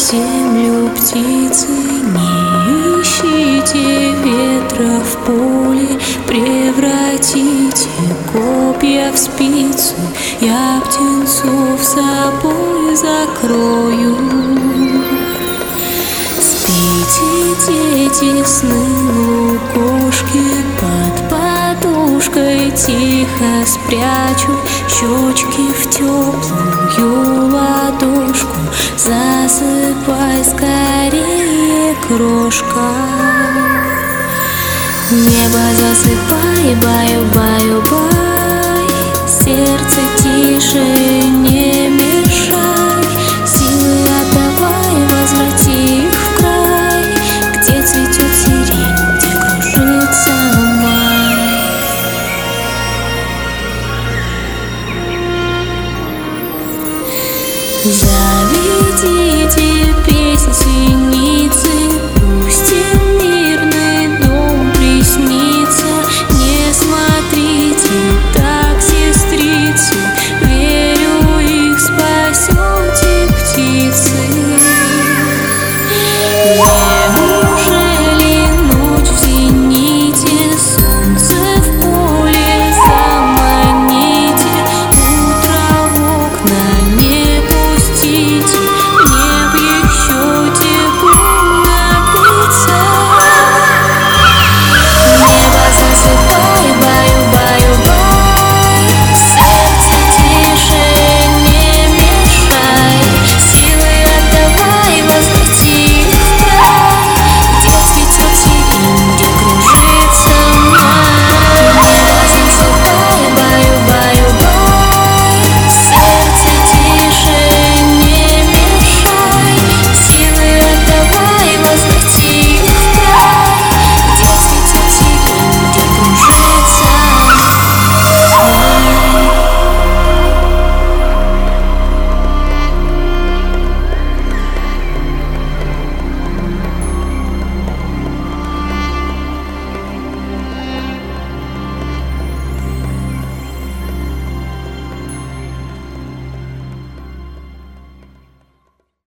землю птицы, не ищите ветра в поле, превратите копья в спицы, я птенцов собой закрою. Спите, дети, сны лукошки, под подушкой тихо спрячу щечки в теплую ладошку, засыпай скорее, крошка. Небо засыпай, баю-баю-бай, сердце тише, не